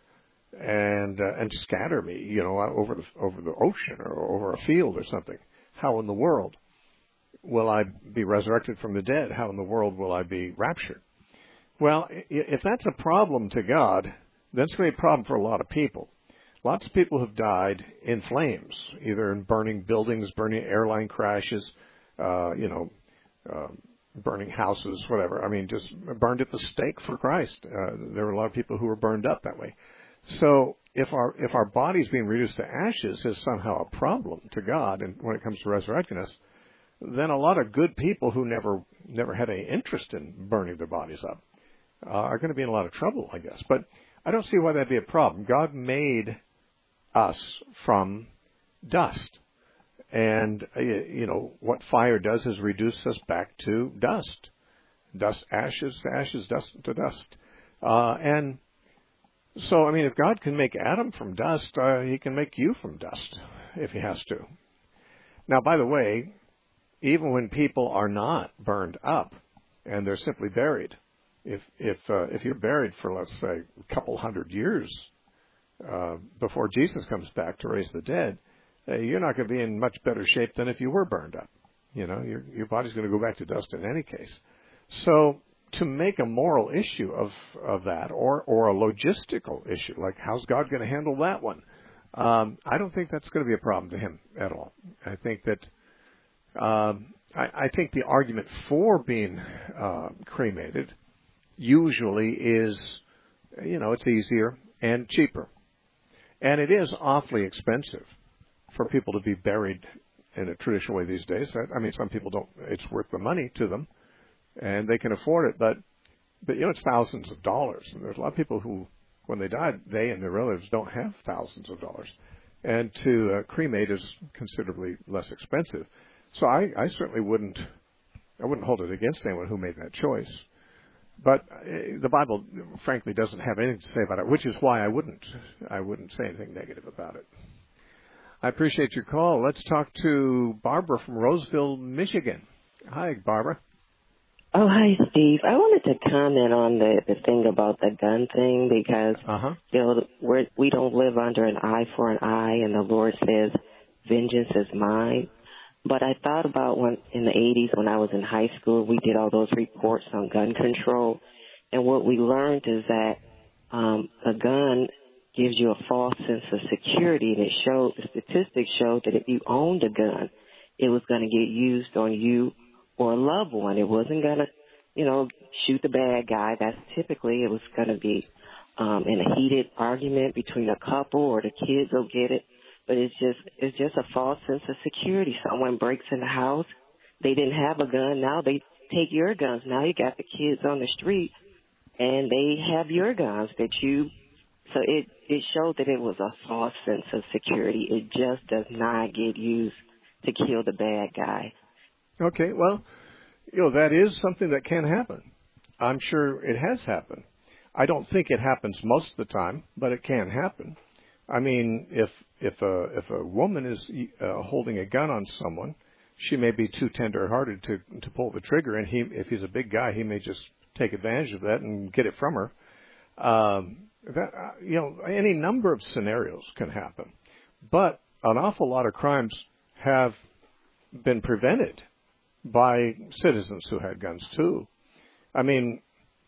and uh, and scatter me, you know, over the over the ocean or over a field or something? How in the world will I be resurrected from the dead? How in the world will I be raptured? Well, if that's a problem to God, then it's going to be a problem for a lot of people. Lots of people have died in flames, either in burning buildings, burning airline crashes, uh, you know, uh, burning houses, whatever. I mean, just burned at the stake for Christ. Uh, there were a lot of people who were burned up that way. So if our if our bodies being reduced to ashes is somehow a problem to God, and when it comes to resurrecting us, then a lot of good people who never never had any interest in burning their bodies up Uh, are going to be in a lot of trouble, I guess. But I don't see why that'd be a problem. God made us from dust. And, uh, you know, what fire does is reduce us back to dust. Dust, ashes to ashes, dust to dust. Uh, and so, I mean, if God can make Adam from dust, uh, he can make you from dust if he has to. Now, by the way, even when people are not burned up and they're simply buried, If if uh, if you're buried for, let's say, a couple hundred years uh, before Jesus comes back to raise the dead, uh, you're not going to be in much better shape than if you were burned up. You know, your your body's going to go back to dust in any case. So to make a moral issue of of that, or or a logistical issue, like how's God going to handle that one? Um, I don't think that's going to be a problem to him at all. I think that um, I, I think the argument for being uh, cremated usually is, you know, it's easier and cheaper. And it is awfully expensive for people to be buried in a traditional way these days. I mean, some people don't, it's worth the money to them, and they can afford it, but, but you know, it's thousands of dollars. And there's a lot of people who, when they die, they and their relatives don't have thousands of dollars. And to uh, cremate is considerably less expensive. So I, I certainly wouldn't, I wouldn't hold it against anyone who made that choice. But uh, the Bible, frankly, doesn't have anything to say about it, which is why I wouldn't, I wouldn't say anything negative about it. I appreciate your call. Let's talk to Barbara from Roseville, Michigan. Hi, Barbara. Oh, hi, Steve. I wanted to comment on the, the thing about the gun thing because, uh-huh. you know, we're, we don't live under an eye for an eye, and the Lord says, vengeance is mine. But I thought about when in the eighties when I was in high school, we did all those reports on gun control. And what we learned is that um, a gun gives you a false sense of security. And it showed, the statistics showed that if you owned a gun, it was going to get used on you or a loved one. It wasn't going to, you know, shoot the bad guy. That's typically, it was going to be um, in a heated argument between a couple, or the kids will get it. But it's just it's just a false sense of security. Someone breaks in the house, they didn't have a gun, now they take your guns. Now you got the kids on the street, and they have your guns that you. So it it showed that it was a false sense of security. It just does not get used to kill the bad guy. Okay, well, you know, that is something that can happen. I'm sure it has happened. I don't think it happens most of the time, but it can happen. I mean, if if a if a woman is uh, holding a gun on someone, she may be too tender-hearted to to pull the trigger, and he if he's a big guy, he may just take advantage of that and get it from her. Um, that uh, you know, any number of scenarios can happen, but an awful lot of crimes have been prevented by citizens who had guns too. I mean,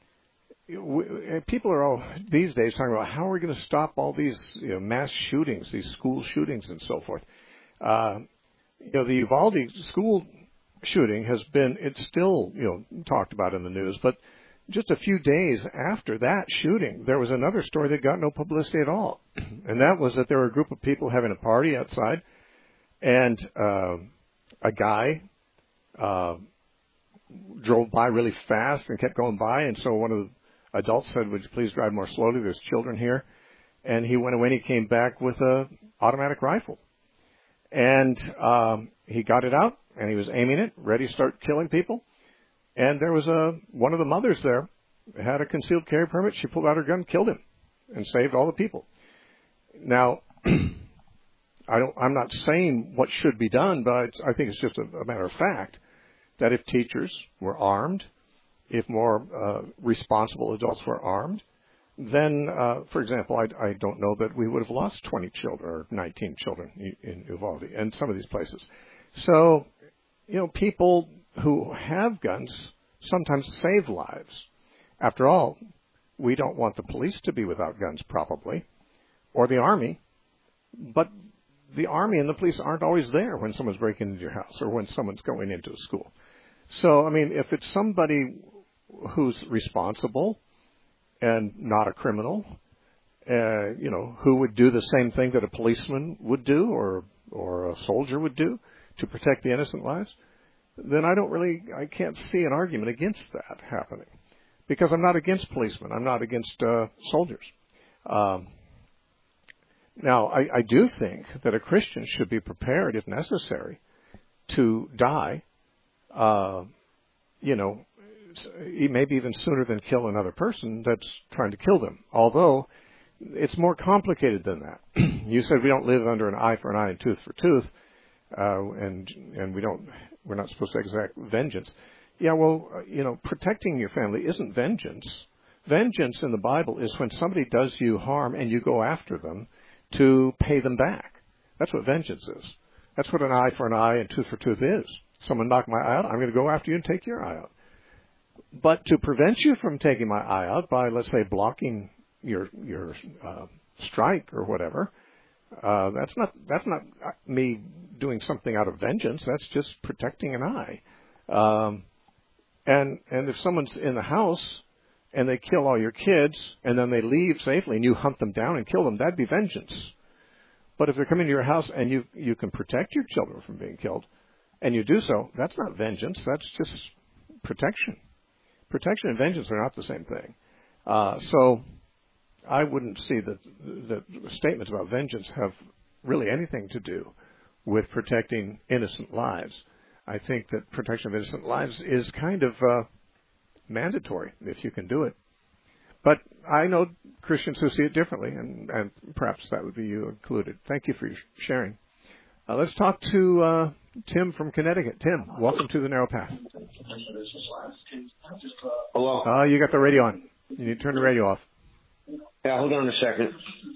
we, people are all these days talking about how are we going to stop all these you know, mass shootings, these school shootings and so forth. Uh, you know, the Uvalde school shooting has been, it's still, you know, talked about in the news, but just a few days after that shooting, there was another story that got no publicity at all. And that was that there were a group of people having a party outside, and uh, a guy uh, drove by really fast and kept going by, and so one of the adults said, would you please drive more slowly? There's children here. And he went away and he came back with a automatic rifle. And um, he got it out and he was aiming it, ready to start killing people. And there was a one of the mothers there had a concealed carry permit. She pulled out her gun, killed him, and saved all the people. Now, I don't, I'm not saying what should be done, but it's, I think it's just a, a matter of fact that if teachers were armed, if more uh, responsible adults were armed, then, uh, for example, I, I don't know that we would have lost twenty children or nineteen children in Uvalde and some of these places. So, you know, people who have guns sometimes save lives. After all, we don't want the police to be without guns, probably, or the Army, but the Army and the police aren't always there when someone's breaking into your house or when someone's going into a school. So, I mean, if it's somebody who's responsible and not a criminal, uh, you know, who would do the same thing that a policeman would do or or a soldier would do to protect the innocent lives, then I don't really, I can't see an argument against that happening. Because I'm not against policemen. I'm not against uh, soldiers. Um, now, I, I do think that a Christian should be prepared, if necessary, to die, uh, you know, maybe even sooner than kill another person that's trying to kill them. Although, it's more complicated than that. You said we don't live under an eye for an eye and tooth for tooth, uh, and and we don't, we're not supposed to exact vengeance. Yeah, well, you know, protecting your family isn't vengeance. Vengeance in the Bible is when somebody does you harm and you go after them to pay them back. That's what vengeance is. That's what an eye for an eye and tooth for tooth is. Someone knocked my eye out, I'm going to go after you and take your eye out. But to prevent you from taking my eye out by, let's say, blocking your your uh, strike or whatever, uh, that's not that's not me doing something out of vengeance. That's just protecting an eye. Um, and and if someone's in the house and they kill all your kids and then they leave safely and you hunt them down and kill them, that'd be vengeance. But if they're coming to your house and you you can protect your children from being killed, and you do so, that's not vengeance. That's just protection. Protection and vengeance are not the same thing. Uh, so I wouldn't see that the statements about vengeance have really anything to do with protecting innocent lives. I think that protection of innocent lives is kind of uh, mandatory if you can do it. But I know Christians who see it differently, and, and perhaps that would be you included. Thank you for sharing. Uh, let's talk to uh, Tim from Connecticut. Tim, welcome to the Narrow Path. Hello. Uh, you got the radio on. You need to turn the radio off. Yeah, hold on a second.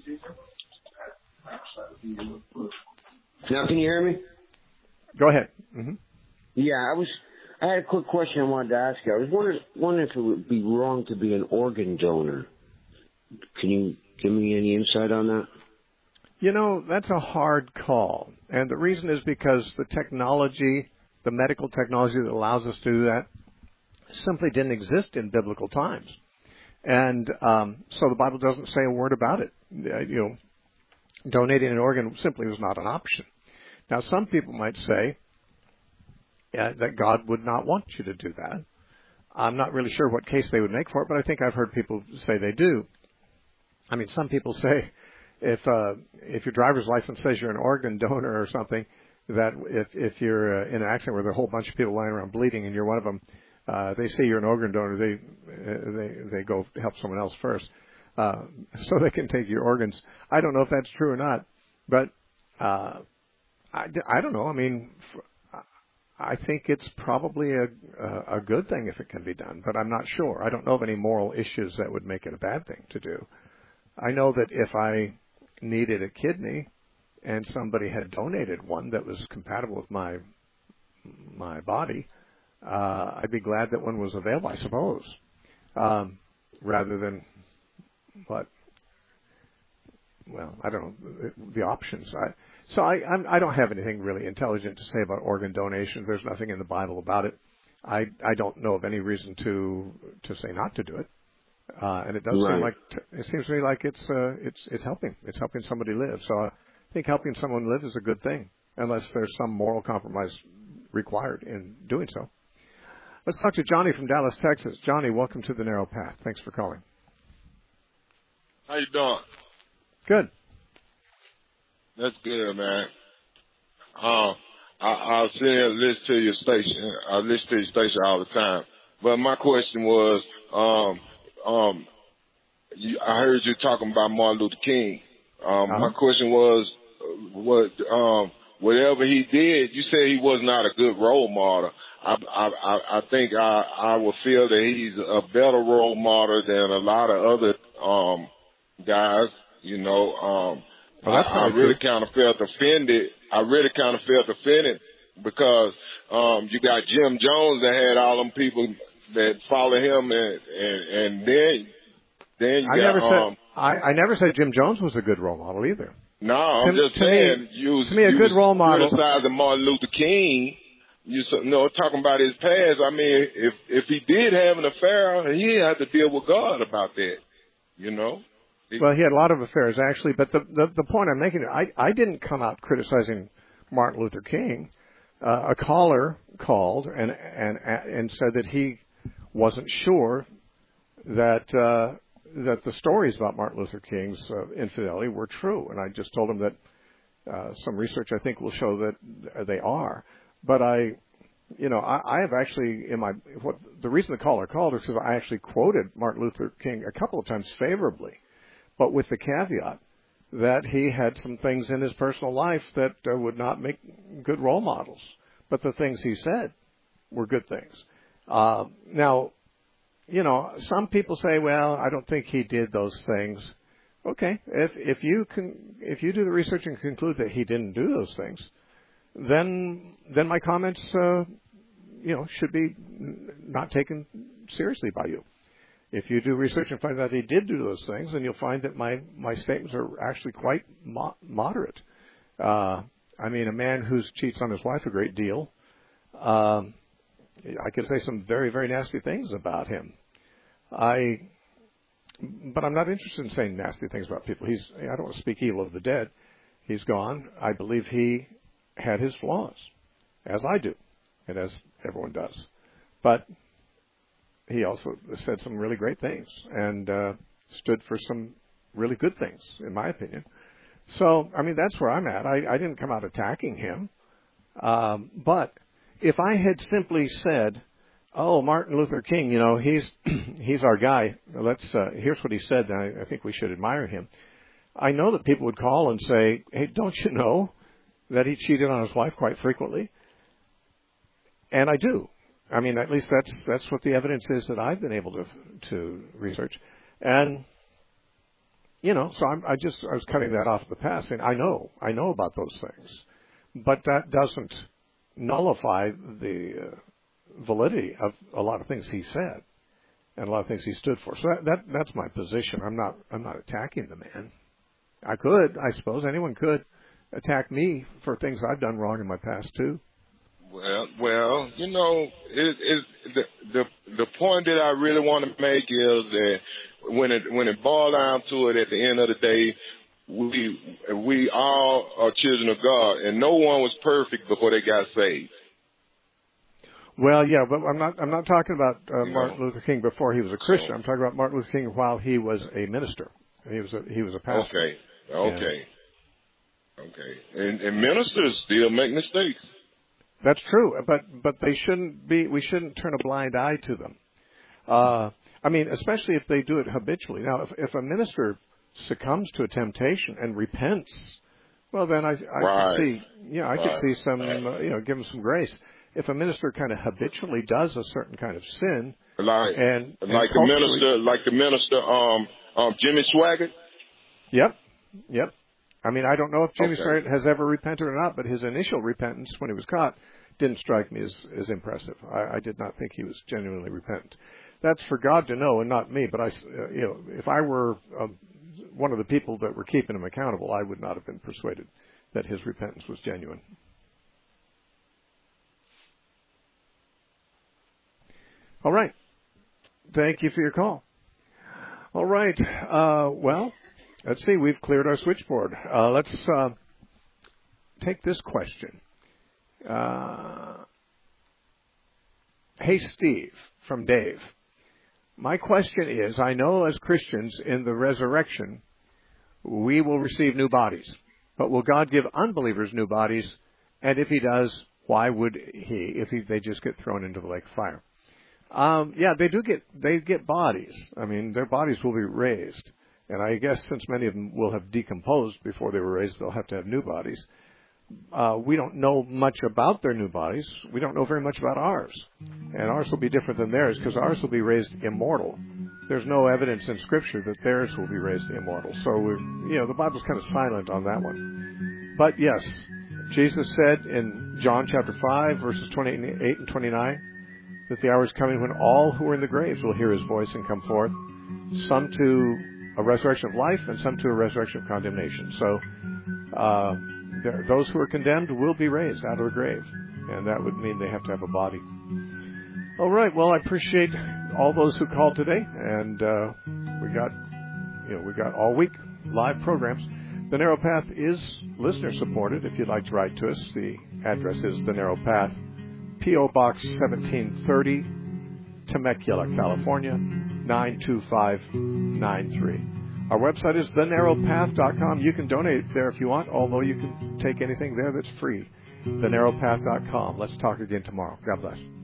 Now, can you hear me? Go ahead. Mm-hmm. Yeah, I was. I had a quick question I wanted to ask you. I was wondering, wondering if it would be wrong to be an organ donor. Can you give me any insight on that? You know, that's a hard call. And the reason is because the technology, the medical technology that allows us to do that, simply didn't exist in biblical times. And um, so the Bible doesn't say a word about it. Uh, you know, donating an organ simply was not an option. Now, some people might say uh, that God would not want you to do that. I'm not really sure what case they would make for it, but I think I've heard people say they do. I mean, some people say if uh, if your driver's license says you're an organ donor or something, that if if you're uh, in an accident where there are a whole bunch of people lying around bleeding and you're one of them, uh, they say you're an organ donor, they uh, they they go help someone else first, uh, so they can take your organs. I don't know if that's true or not, but uh, I, I don't know. I mean, I think it's probably a, a a good thing if it can be done, but I'm not sure. I don't know of any moral issues that would make it a bad thing to do. I know that if I needed a kidney and somebody had donated one that was compatible with my my body, uh, I'd be glad that one was available, I suppose, um, rather than what, well, I don't know, the options. I, so I, I'm, I don't have anything really intelligent to say about organ donations. There's nothing in the Bible about it. I, I don't know of any reason to to say not to do it. Uh, and it does right. seem like it seems to me like it's uh, it's it's helping. It's helping somebody live. So I think helping someone live is a good thing, unless there's some moral compromise required in doing so. Let's talk to Johnny from Dallas, Texas. Johnny, welcome to the Narrow Path. Thanks for calling. How you doing? Good. That's good, man. Um, I, I sit here and listen to your station. I listen to your station all the time. But my question was, um, um, you, I heard you talking about Martin Luther King. Um, uh-huh. My question was, what, um, whatever he did, you said he was not a good role model. I, I, I think I, I would feel that he's a better role model than a lot of other, um, guys, you know, um, well, that's I, I really kind of felt offended. I really kind of felt offended because, um, you got Jim Jones that had all them people that follow him, and, and, and then, then you I got, never said, um, I, I never said Jim Jones was a good role model either. No, I'm to, just to saying, me, you, to me, a you good role model, criticizing Martin Luther King, you know, talking about his past. I mean, if, if he did have an affair, he had to deal with God about that, you know? Well, he had a lot of affairs, actually, but the, the, the point I'm making, I, I didn't come out criticizing Martin Luther King. Uh, a caller called and, and, and said that he wasn't sure that, uh, that the stories about Martin Luther King's uh, infidelity were true. And I just told him that, uh, some research I think will show that they are. But I, you know, I, I have actually in my, what, the reason the caller called is because I actually quoted Martin Luther King a couple of times favorably, but with the caveat that he had some things in his personal life that uh, would not make good role models. But the things he said were good things. Uh, now, you know, some people say, well, I don't think he did those things. Okay, if if you can, if you do the research and conclude that he didn't do those things, then then my comments, uh, you know, should be not taken seriously by you. If you do research and find out he did do those things, then you'll find that my, my statements are actually quite mo- moderate. Uh, I mean, a man who cheats on his wife a great deal, um, I could say some very, very nasty things about him. I, but I'm not interested in saying nasty things about people. He's, I don't want to speak evil of the dead. He's gone. I believe he had his flaws, as I do, and as everyone does. But he also said some really great things and uh, stood for some really good things, in my opinion. So, I mean, that's where I'm at. I, I didn't come out attacking him. Um, but if I had simply said, oh, Martin Luther King, you know, he's he's our guy. Let's uh, here's what he said, and I, I think we should admire him. I know that people would call and say, hey, don't you know that he cheated on his wife quite frequently? And I do. I mean, at least that's that's what the evidence is that I've been able to to research. And, you know, so I'm, I just I was cutting that off the past, and I know, I know about those things. But that doesn't nullify the uh, validity of a lot of things he said and a lot of things he stood for. So that, that that's my position. I'm not I'm not attacking the man. I could, I suppose, anyone could attack me for things I've done wrong in my past too. Well, well, you know, it, it, the the the point that I really want to make is that when it when it boils down to it, at the end of the day, we we all are children of God, and no one was perfect before they got saved. Well, yeah, but I'm not I'm not talking about uh, Martin Luther King before he was a Christian. So, I'm talking about Martin Luther King while he was a minister. He was a he was a pastor. Okay, okay, yeah. okay. And, and ministers still make mistakes. That's true, but but they shouldn't be. We shouldn't turn a blind eye to them. Uh, I mean, especially if they do it habitually. Now, if, if a minister succumbs to a temptation and repents, well, then I, I right. could see, you know, I right. could see some, uh, you know, give him some grace. If a minister kind of habitually does a certain kind of sin, like and like and the minister, like the minister, um, um, Jimmy Swaggart. Yep, yep. I mean, I don't know if Jimmy okay. Swaggart has ever repented or not, but his initial repentance when he was caught didn't strike me as, as impressive. I, I did not think he was genuinely repentant. That's for God to know and not me. But I, uh, you know, if I were um, one of the people that were keeping him accountable, I would not have been persuaded that his repentance was genuine. All right. Thank you for your call. All right. Uh, well, let's see. We've cleared our switchboard. Uh, let's uh, take this question. Uh, hey, Steve, from Dave. My question is, I know as Christians in the resurrection, we will receive new bodies. But will God give unbelievers new bodies? And if he does, why would he, if he, they just get thrown into the lake of fire? Um, yeah, they do get, they get bodies. I mean, their bodies will be raised. And I guess since many of them will have decomposed before they were raised, they'll have to have new bodies. Uh, we don't know much about their new bodies. We don't know very much about ours. And ours will be different than theirs because ours will be raised immortal. There's no evidence in Scripture that theirs will be raised immortal. So, we're, you know, the Bible's kind of silent on that one. But yes, Jesus said in John chapter five, verses twenty-eight and twenty-nine, that the hour is coming when all who are in the graves will hear his voice and come forth, some to a resurrection of life and some to a resurrection of condemnation. So, uh, There, those who are condemned will be raised out of the grave, and that would mean they have to have a body. All right. Well, I appreciate all those who called today, and uh, we got, you know, we got all week live programs. The Narrow Path is listener supported. If you'd like to write to us, the address is The Narrow Path, P O Box seventeen thirty, Temecula, California nine two five nine three. Our website is the narrow path dot com. You can donate there if you want, although you can take anything there that's free. the narrow path dot com. Let's talk again tomorrow. God bless.